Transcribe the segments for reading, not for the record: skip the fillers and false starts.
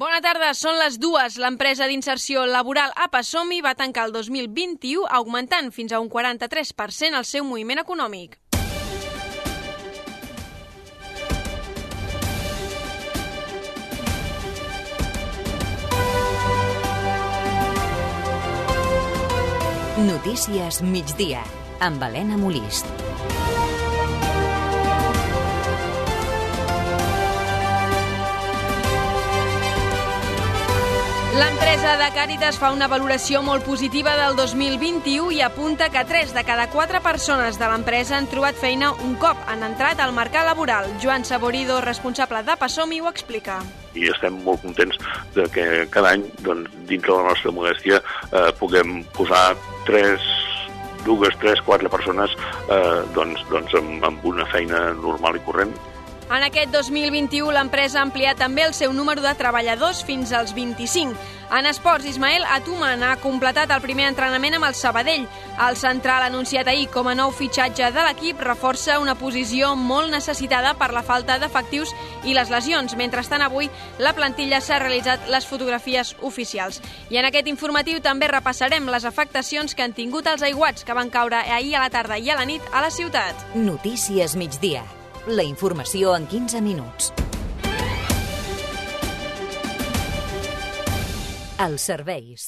Bona tarda, són les 2. L'empresa d'inserció laboral APA Som-hi va tancar el 2021 augmentant fins a un 43% el seu moviment econòmic. Notícies migdia, amb Helena Molist. L'empresa de Càritas fa una valoració molt positiva del 2021 i apunta que 3 de cada 4 persones de l'empresa han trobat feina un cop han entrat al mercat laboral. Joan Saborido, responsable d'APA Som-hi, ho explica. I estem molt contents de que cada any, dintre de la nostra modèstia, puguem posar 2, 3, 4 persones amb una feina normal i corrent. En aquest 2021, l'empresa ha ampliat també el seu número de treballadors fins als 25. En esports, Ismael Atuman ha completat el primer entrenament amb el Sabadell. El central, anunciat ahir com a nou fitxatge de l'equip, reforça una posició molt necessitada per la falta d'efectius i les lesions. Mentrestant, avui, la plantilla s'ha realitzat les fotografies oficials. I en aquest informatiu també repassarem les afectacions que han tingut els aiguats que van caure ahir a la tarda i a la nit a la ciutat. Notícies migdia. La informació en 15 minuts. Els serveis.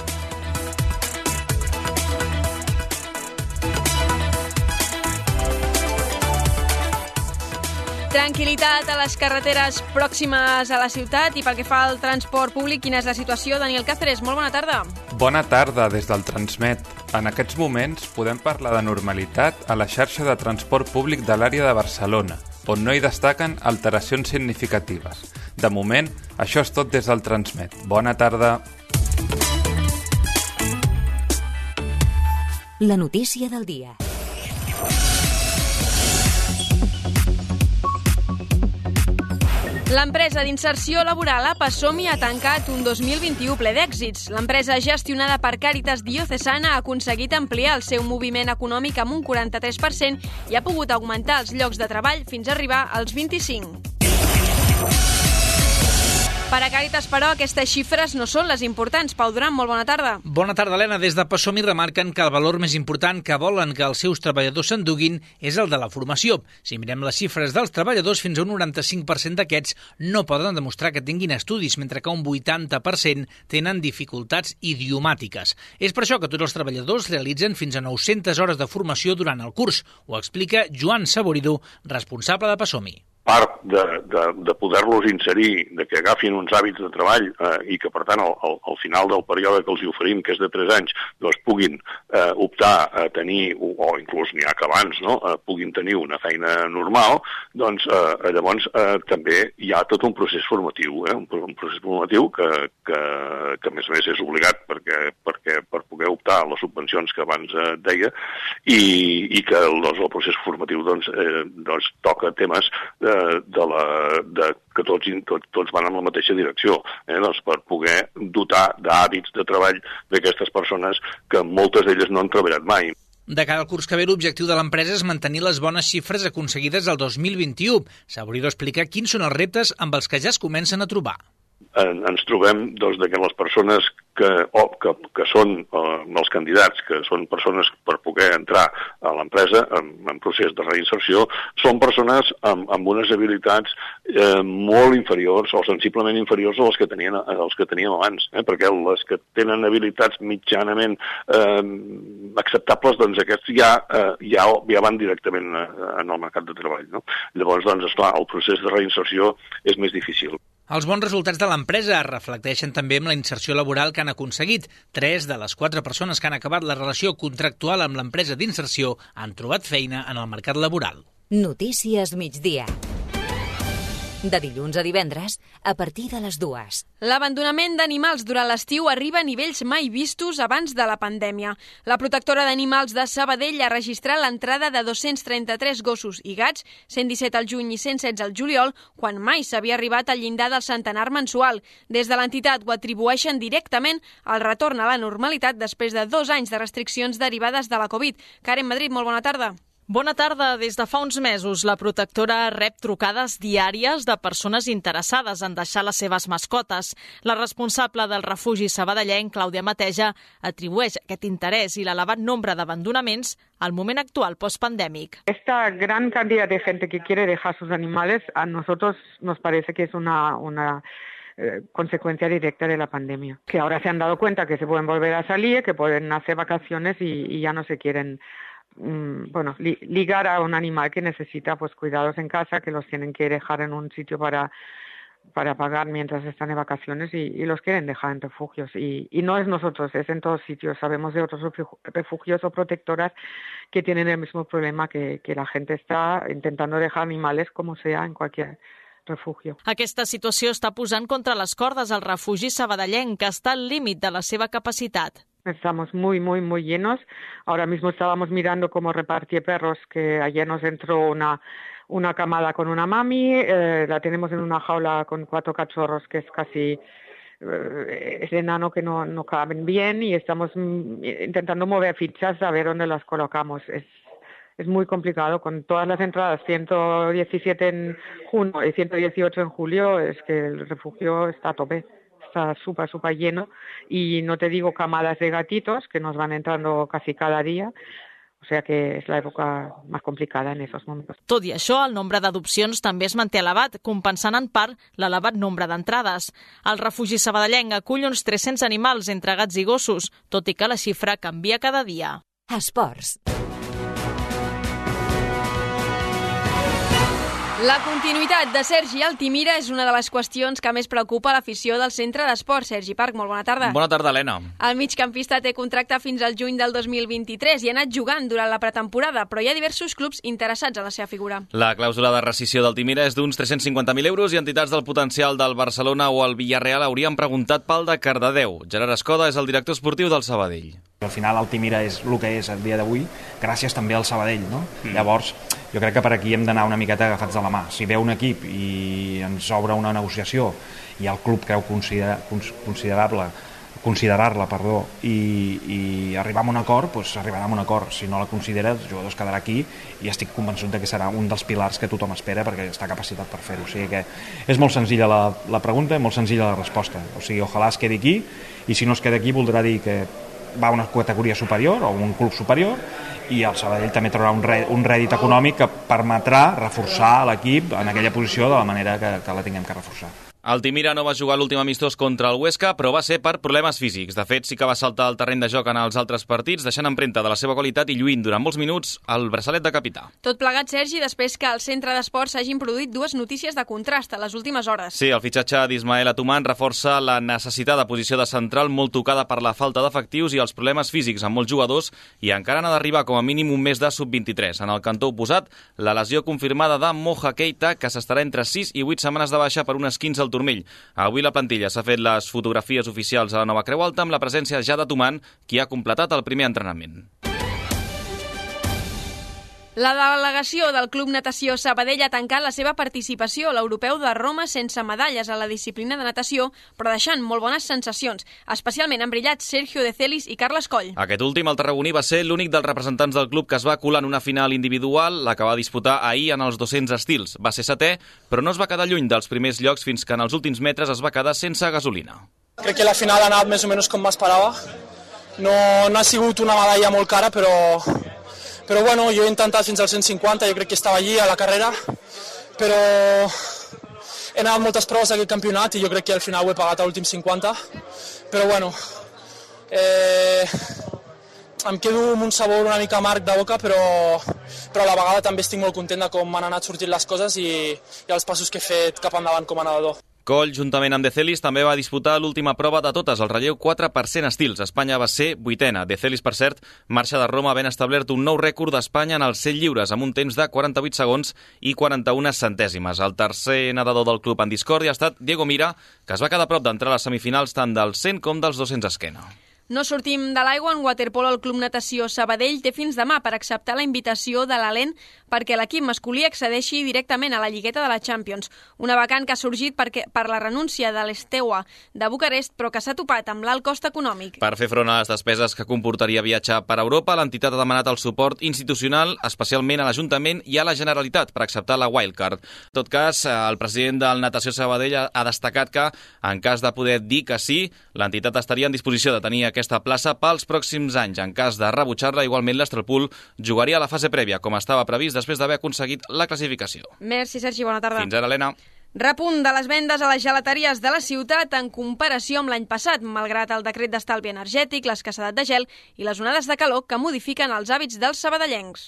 Tranquil·litat a les carreteres pròximes a la ciutat i pel que fa al transport públic, quina és la situació? Daniel Cáceres, molt bona tarda. Bona tarda des del Transmet. En aquests moments podem parlar de normalitat a la xarxa de transport públic de l'àrea de Barcelona, on no hi destaquen alteracions significatives. De moment, això és tot des del Transmet. Bona tarda. La notícia del dia. L'empresa d'inserció laboral APA Som-hi ha tancat un 2021 ple d'èxits. L'empresa gestionada per Càritas Diocesana ha aconseguit ampliar el seu moviment econòmic amb un 43% i ha pogut augmentar els llocs de treball fins a arribar als 25. Per a Càritas, però, aquestes xifres no són les importants. Pau Duran, molt bona tarda. Bona tarda, Helena. Des de APA Som-hi remarquen que el valor més important que volen que els seus treballadors s'enduguin és el de la formació. Si mirem les xifres dels treballadors, fins a un 95% d'aquests no poden demostrar que tinguin estudis, mentre que un 80% tenen dificultats idiomàtiques. És per això que tots els treballadors realitzen fins a 900 hores de formació durant el curs. Ho explica Joan Saborido, responsable d'APA Som-hi. Part de poder-los inserir, de que agafin uns hàbits de treball i que, per tant, al final del període que els hi oferim, que és de 3 anys, doncs puguin optar a tenir, o inclús n'hi ha que abans, no? Puguin tenir una feina normal, doncs llavors també hi ha tot un procés formatiu, un procés formatiu que a més a més és obligat perquè per poder optar a les subvencions que abans deia i que el procés formatiu doncs toca temes que tots van en la mateixa direcció, doncs per poder dotar d'hàbits de treball d'aquestes persones que moltes d'elles no han treballat mai. De cara al curs que ve, l'objectiu de l'empresa és mantenir les bones xifres aconseguides el 2021. Saborido explica quins són els reptes amb els que ja es comencen a trobar. Ens trobem que les persones que són els candidats, que són persones per poder entrar a l'empresa en procés de reinserció, són persones amb unes habilitats molt inferiors o sensiblement inferiors a les que teníem abans, perquè les que tenen habilitats mitjanament acceptables, doncs aquests ja van directament en el mercat de treball, no? Llavors, esclar, el procés de reinserció és més difícil. Els bons resultats de l'empresa es reflecteixen també amb la inserció laboral que han aconseguit. 3 de les 4 persones que han acabat la relació contractual amb l'empresa d'inserció han trobat feina en el mercat laboral. Notícies migdia. De dilluns a divendres, a partir de les 2. L'abandonament d'animals durant l'estiu arriba a nivells mai vistos abans de la pandèmia. La protectora d'animals de Sabadell ha registrat l'entrada de 233 gossos i gats, 117 al juny i 116 al juliol, quan mai s'havia arribat al llindar del centenar mensual. Des de l'entitat ho atribueixen directament al retorn a la normalitat després de 2 anys de restriccions derivades de la Covid. Karen Madrid, molt bona tarda. Bona tarda. Des de fa uns mesos, la protectora rep trucades diàries de persones interessades en deixar les seves mascotes. La responsable del refugi sabadellenc, Clàudia Mateja, atribueix aquest interès i l'elevat nombre d'abandonaments al moment actual postpandèmic. Esta gran cantidad de gente que quiere dejar sus animales, a nosotros nos parece que es una consecuencia directa de la pandemia. Que ahora se han dado cuenta que se pueden volver a salir, que pueden hacer vacaciones y ya no se quieren ligar a un animal que necesita pues cuidados en casa, que los tienen que dejar en un sitio para pagar mientras están de vacaciones y los quieren dejar en refugios. Y no es nosotros, es en todos sitios. Sabemos de otros refugios o protectoras que tienen el mismo problema, que la gente está intentando dejar animales como sea en cualquier refugio. Aquesta situació està posant contra les cordes el refugi sabadellenc, que està al límit de la seva capacitat. Estamos muy llenos. Ahora mismo estábamos mirando cómo repartir perros, que ayer nos entró una camada con una mami, la tenemos en una jaula con 4 cachorros que es casi es enano, que no caben bien, y estamos intentando mover fichas a ver dónde las colocamos. Es muy complicado, con todas las entradas, 117 en junio y 118 en julio, es que el refugio está a tope. Está súper lleno, y no te digo camadas de gatitos que nos van entrando casi cada día, o sea que és l'època més complicada en aquests moments. Tot i això, el nombre d'adopcions també es manté elevat, compensant en part l'elevat nombre d'entrades. El refugi sabadellenc acull uns 300 animals entre gats i gossos, tot i que la xifra canvia cada dia. Esports. La continuïtat de Sergi Altimira és una de les qüestions que més preocupa l'afició del centre d'esport. Sergi Parc, molt bona tarda. Bona tarda, Helena. El migcampista té contracte fins al juny del 2023 i ha anat jugant durant la pretemporada, però hi ha diversos clubs interessats en la seva figura. La clàusula de rescissió d'Altimira és d'uns 350.000 euros i entitats del potencial del Barcelona o el Villarreal haurien preguntat pel de Cardedeu. Gerard Escoda és el director esportiu del Sabadell. Al final Altimira és el que és el dia d'avui, gràcies també al Sabadell, no? Llavors, jo crec que per aquí hem d'anar una miqueta agafats de la mà. Si ve un equip i ens obre una negociació i el club creu considerar-la i arribar a un acord, doncs arribarà a un acord. Si no la considera, el jugador es quedarà aquí i estic convençut que serà un dels pilars que tothom espera perquè està capacitat per fer-ho. O sigui que és molt senzilla la pregunta i molt senzilla la resposta. O sigui, ojalà es quedi aquí, i si no es queda aquí voldrà dir que va a una categoria superior o un club superior, i el Sabadell també trobarà un rèdit econòmic que permetrà reforçar l'equip en aquella posició de la manera que la tinguem que reforçar. Altimira no va jugar l'últim amistós contra el Huesca, però va ser per problemes físics. De fet, sí que va saltar al terreny de joc en els altres partits, deixant empremta de la seva qualitat i lluint durant molts minuts el braçalet de capità. Tot plegat, Sergi, després que al centre d'esports s'hagin produït dues notícies de contrast a les últimes hores. Sí, el fitxatge d'Ismael Atuman reforça la necessitada posició de central molt tocada per la falta d'efectius i els problemes físics amb molts jugadors, i encara n'ha d'arribar com a mínim un mes de sub-23. En el cantó oposat, la lesió confirmada de Moja Keita, que s'estarà entre 6 i 8 setmanes de baixa per un esquinç al turmell. Avui la plantilla s'ha fet les fotografies oficials a la nova Creu Alta amb la presència ja d'Atuman, qui ha completat el primer entrenament. La delegació del Club Natació Sabadell ha tancat la seva participació a l'Europeu de Roma sense medalles a la disciplina de natació, però deixant molt bones sensacions. Especialment han brillat Sergio De Celis i Carles Coll. Aquest últim, el tarragoní, va ser l'únic dels representants del club que es va colar en una final individual, la que va disputar ahir en els 200 estils. Va ser setè, però no es va quedar lluny dels primers llocs fins que en els últims metres es va quedar sense gasolina. Crec que la final ha anat més o menys com m'esperava. No ha sigut una medalla molt cara, però bueno, jo he intentat fins al 150, jo crec que estava allí a la carrera, però he anat moltes proves d'aquest campionat i jo crec que al final ho he pagat a l'últim 50, però bueno, em quedo amb un sabor una mica amarg de boca, però a la vegada també estic molt content de com han anat sortint les coses i els passos que he fet cap endavant com a nedador. Coll, juntament amb De Celis, també va disputar l'última prova de totes, el relleu 4% estils. Espanya va ser vuitena. De Celis, per cert, marxa de Roma havent establert un nou rècord d'Espanya en els 100 lliures, amb un temps de 48 segons i 41 centèsimes. El tercer nedador del club en discòrdia ha estat Diego Mira, que es va quedar a prop d'entrar a les semifinals tant dels 100 com dels 200 esquena. No sortim de l'aigua. En waterpolo el Club Natació Sabadell té fins demà per acceptar la invitació de l'Alen perquè l'equip masculí accedeixi directament a la lligueta de la Champions. Una vacant que ha sorgit per la renúncia de l'Esteaua de Bucarest, però que s'ha topat amb l'alt cost econòmic. Per fer front a les despeses que comportaria viatjar per Europa, l'entitat ha demanat el suport institucional, especialment a l'Ajuntament i a la Generalitat, per acceptar la wildcard. En tot cas, el president del Natació Sabadell ha destacat que, en cas de poder dir que sí, l'entitat estaria en disposició de tenir aquesta plaça pels pròxims anys. En cas de rebutjar-la, igualment l'Estrelpool jugaria a la fase prèvia, com estava previst després d'haver aconseguit la classificació. Merci, Sergi, bona tarda. Fins ara, Helena. Repunt de les vendes a les gelateries de la ciutat en comparació amb l'any passat, malgrat el decret d'estalvi energètic, l'escassedat de gel i les onades de calor que modifiquen els hàbits dels sabadellencs.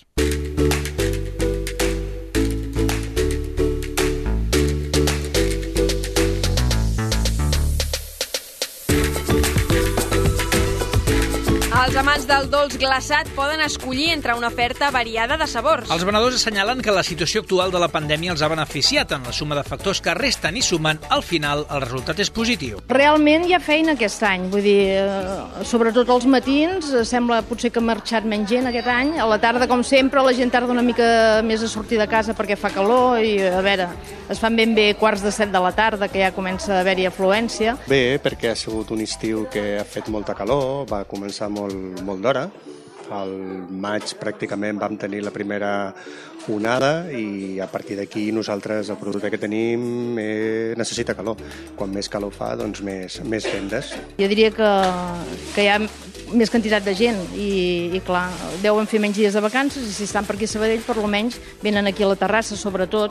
Els amants del dolç glaçat poden escollir entre una oferta variada de sabors. Els venedors assenyalen que la situació actual de la pandèmia els ha beneficiat en la suma de factors que resten i sumen. Al final, el resultat és positiu. Realment hi ha feina aquest any. Vull dir, sobretot als matins, sembla potser que ha marxat menys gent aquest any. A la tarda, com sempre, la gent tarda una mica més a sortir de casa perquè fa calor i, a veure, es fan ben bé 6:45 de la tarda, que ja comença a haver-hi afluència. Bé, perquè ha sigut un estiu que ha fet molta calor, va començar molt d'hora. Al maig pràcticament vam tenir la primera onada i a partir d'aquí nosaltres el producte que tenim necessita calor. Quan més calor fa, doncs més vendes. Jo diria que hi ha més quantitat de gent i clar, deuen fer menys dies de vacances i si estan per aquí a Sabadell, per almenys venen aquí a la terrassa, sobretot.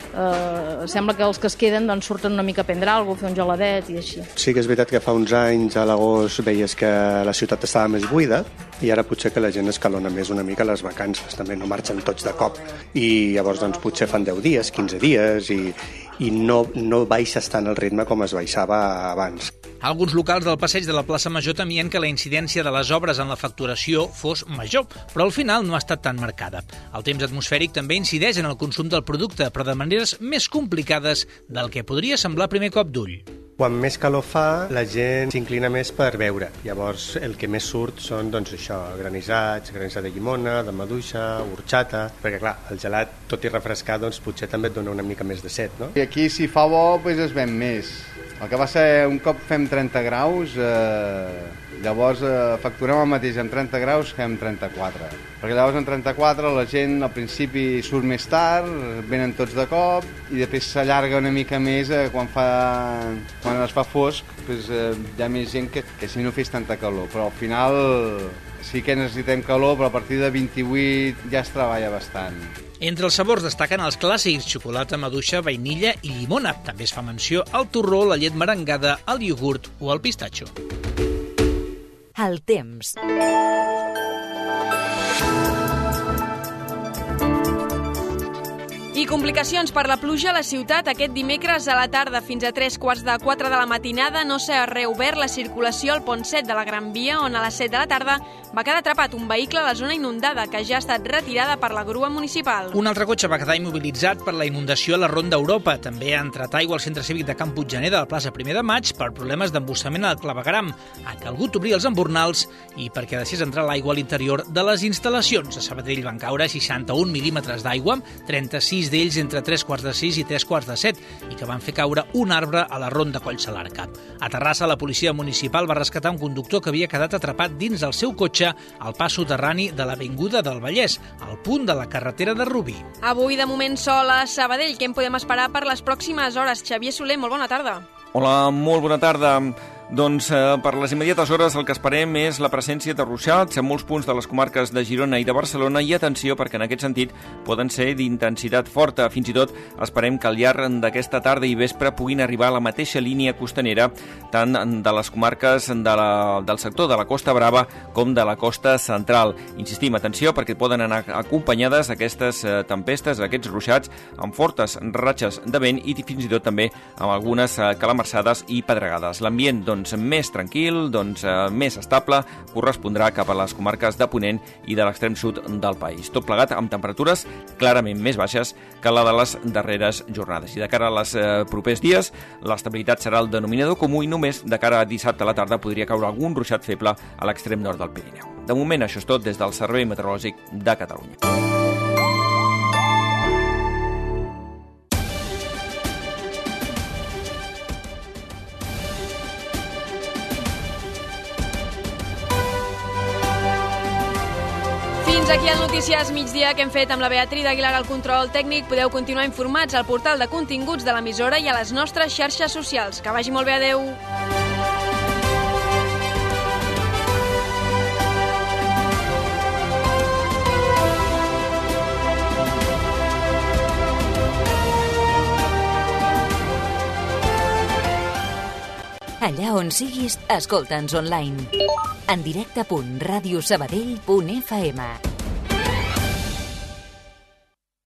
Sembla que els que es queden doncs, surten una mica a prendre alguna cosa, fer un geladet i així. Sí que és veritat que fa uns anys, a l'agost, veies que la ciutat estava més buida i ara potser que la gent escalona més una mica les vacances, també no marxen tots de cop i llavors doncs, potser fan 10 dies, 15 dies i no baixes tant el ritme com es baixava abans. Alguns locals del passeig de la plaça Major temien que la incidència de les obres en la facturació fos major, però al final no ha estat tan marcada. El temps atmosfèric també incideix en el consum del producte, però de maneres més complicades del que podria semblar a primer cop d'ull. Quan més calor fa, la gent s'inclina més per beure. Llavors, el que més surt són, doncs, això, granissat de llimona, de maduixa, horchata, perquè, clar, el gelat, tot i refrescar, doncs, potser també et dona una mica més de set, no? I aquí, si fa bo, doncs es ven més. El que va ser, un cop fem 30 graus, llavors facturem el mateix amb 30 graus que amb 34. Perquè llavors en 34 la gent al principi surt més tard, venen tots de cop i després s'allarga una mica més quan es fa fosc, doncs, hi ha més gent que si no fes tanta calor. Però al final sí que necessitem calor, però a partir de 28 ja es treballa bastant. Entre els sabors destaquen els clàssics, xocolata, maduixa, vainilla i llimona. També es fa menció al torró, la llet merengada, el iogurt o el pistatxo. El temps. I complicacions per la pluja a la ciutat. Aquest dimecres a la tarda fins a 3:45 de la matinada no s'ha reobert la circulació al pont 7 de la Gran Via, on a les 7 de la tarda va quedar atrapat un vehicle a la zona inundada que ja ha estat retirada per la grua municipal. Un altre cotxe va quedar immobilitzat per la inundació a la Ronda Europa. També ha entrat aigua al centre cívic de Can Puiggener de la plaça 1 de Maig per problemes d'embussament al clavegueram. Ha calgut obrir els embornals i perquè deixés entrar l'aigua a l'interior de les instal·lacions. A Sabadell van caure 61 mil·límetres d'aigua, 36 d'ells entre 3:45 i 3:45, i que van fer caure un arbre a la Ronda Collsalarca. A Terrassa, la policia municipal va rescatar un conductor que havia quedat atrapat dins del seu cotxe al pas soterrani de l'Avinguda del Vallès, al punt de la carretera de Rubí. Avui, de moment, sol a Sabadell. Què en podem esperar per les pròximes hores? Xavier Soler, molt bona tarda. Hola, molt bona tarda. Doncs per les immediates hores el que esperem és la presència de ruixats en molts punts de les comarques de Girona i de Barcelona i atenció perquè en aquest sentit poden ser d'intensitat forta. Fins i tot esperem que al llarg d'aquesta tarda i vespre puguin arribar a la mateixa línia costanera tant de les comarques del sector de la Costa Brava com de la Costa Central. Insistim, atenció perquè poden anar acompanyades aquestes tempestes, aquests ruixats amb fortes ratxes de vent i fins i tot també amb algunes calamarsades i pedregades. L'ambient, més tranquil, més estable, correspondrà cap a les comarques de Ponent i de l'extrem sud del país. Tot plegat amb temperatures clarament més baixes que la de les darreres jornades. I de cara als propers dies, l'estabilitat serà el denominador comú i només de cara a dissabte a la tarda podria caure algun ruixat feble a l'extrem nord del Pirineu. De moment, això és tot des del Servei Meteorològic de Catalunya. Fins aquí el Notícies Migdia que hem fet amb la Beatriz Aguilar al control tècnic. Podeu continuar informats al portal de continguts de l'emissora i a les nostres xarxes socials. Que vagi molt bé, adeu! Allà on siguis, escolta'ns online. En directe.radiosabadell.fm